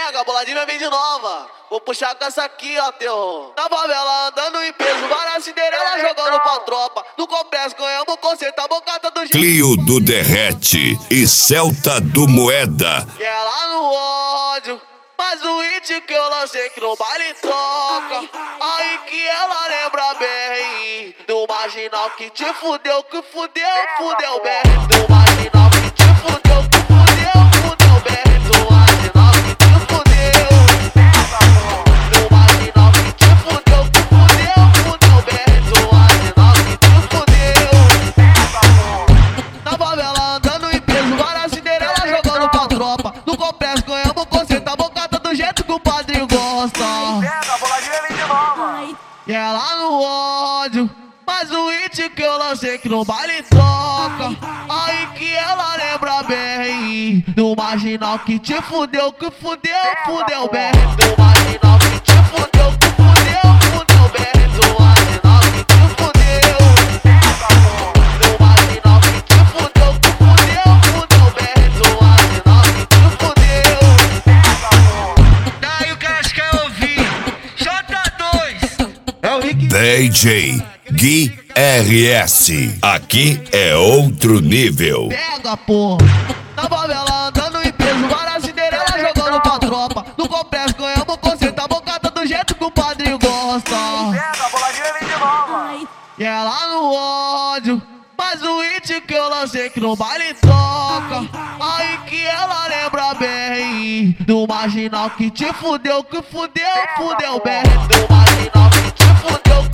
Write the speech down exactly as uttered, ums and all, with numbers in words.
Pega, a boladinha vem de nova. Vou puxar com essa aqui, ó, terror. Na favela andando em peso, várias Cinderela jogando pra tropa. No complexo ganhamos concerto, a bocata do jeito. Clio do Derrete e Celta do Moeda. E ela no ódio, mas o hit que eu lancei que no baile toca. Aí que ela lembra bem do marginal que te fudeu, que fudeu, fudeu bem. Do marginal que te fudeu, que fudeu, fudeu bem. Do marginal que te fudeu. Do marginal que te fudeu, que fudeu, fudeu bem. Do marginal que te fudeu. Na favela andando em peso, várias Cinderela jogando pra tropa. No complexo ganhamos concerto, a bocata do jeito que o padrinho gosta. Pega, a boladinha vem de nova. E ela no ódio, mas o hit que eu lancei que no baile toca. Aí que ela lembra bem do marginal que te fudeu, que fudeu, fudeu bem. Do marginal que te fudeu, que fudeu, fudeu bem. Do marginal que te fudeu. Do marginal que te fudeu, que fudeu, fudeu bem. Do marginal que te fudeu. Daí o que acho que eu ouvi J dois É o Rick. D J Gui R S. Aqui é outro nível. Pega, porra. Na favela andando em peso, várias Cinderela jogando pra tropa. No complexo ganhamos concerto, a bocata do jeito que o padrinho gosta. Pega, a boladinha vem de nova. E ela no ódio, mas o hit que eu lancei que no baile toca. Aí que ela lembra bem do marginal que te fudeu, que fudeu, fudeu bem. Do marginal que te fudeu,